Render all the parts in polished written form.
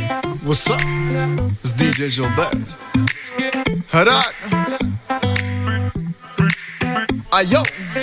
What's up? It's DJ Gilbert. Harak. Ayo.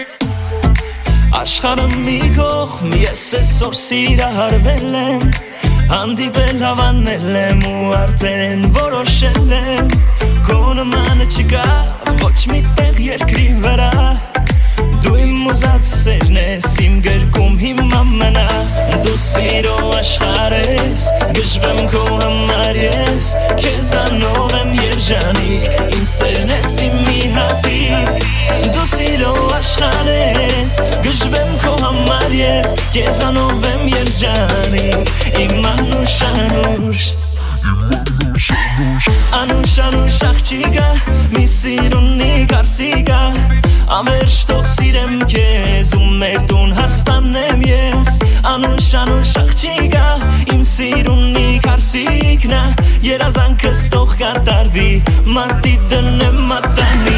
Աշխարհը մի կողմ, ես այսօր սիրահարվել եմ, հանդիպել հավանել եմ ու արդեն որոշել եմ, քո նմանը չկա ոչ մի տեղ երկրի վրա, դու իմ ուզած սերն ես, իմ գրկում հիմա մնա, դու սիրո աշխարհ ես, գժվեմ քո համար ես, քեզանով եմ երջանիկ, իմ սերն ես իմ մի հատիկ, դու սիրո աշխարհ ես, գժվեմ քո համար ես, քեզանով եմ երջանիկ, իմ անուշ Անուշ աղջիկա, մի սիրունի կարսիկա, ամերջ թող սիրեմ քեզ ու մեր տուն հարստանեմ ես, Անուշ աղջիկա, իմ սիրունի կարսիկնա, երազանքս թող կատարվի, մատի դնեմ մատանի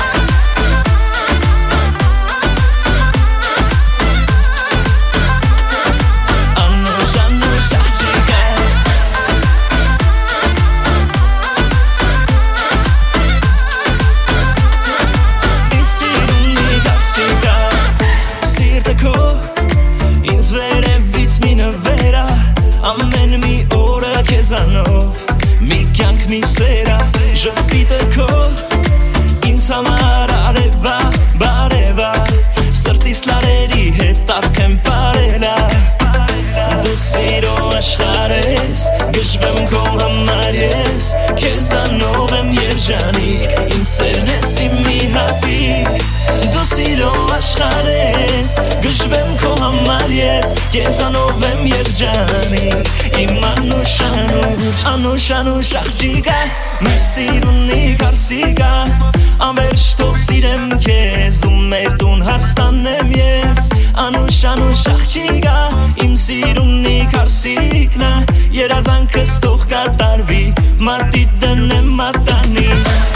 Ամեն մի օրը քեզանով, մի կյանք մի սերա, ժպիտը քո, ինձ համար արևա, բարևա, սրտիս լարերի հետ արդեն պարելա, դու սիրո աշխարհ ես, գժվեմ քո համար ես, քեզանով եմ երջանիկ, իմ սերն ես իմ մի հատիկ, դու սիրո աշխարհ ես, գժվեմ քո համար ես, քեզանով եմ երջանիկ, իմ անուշ աղջիկա, մի սիրունի կարսիկա, ամերջ թող սիրեմ քեզ ու մեր տուն հարստանեմ ես, անուշ աղջիկա, իմ սիրունի կարսիկնա, երազանքս թող կատարվի, մատի դնեմ մատանի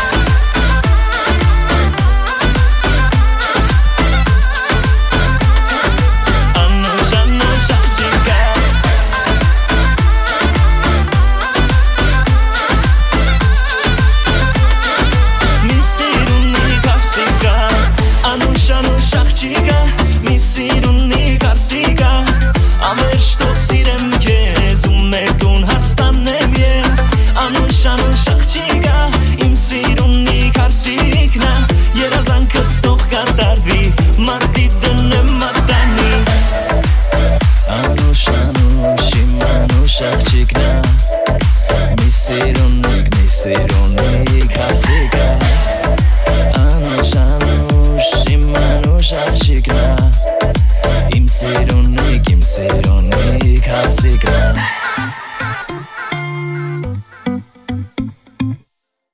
աղջիկա, մի սիրունի կարսիկա, ամերջ թող սիրեմ քեզ ու մեր տուն հարստանեմ ես, անուշ աղջիկա, իմ սիրունի կարսիկնա, երազանքս թող կատարվի, մատի դնեմ մատանի Անուշ իմ անուշ աղջիկնա, մի սիրունի կարսիկա, անուշ աղջիկնա, իմ սիրունի կարսիկնա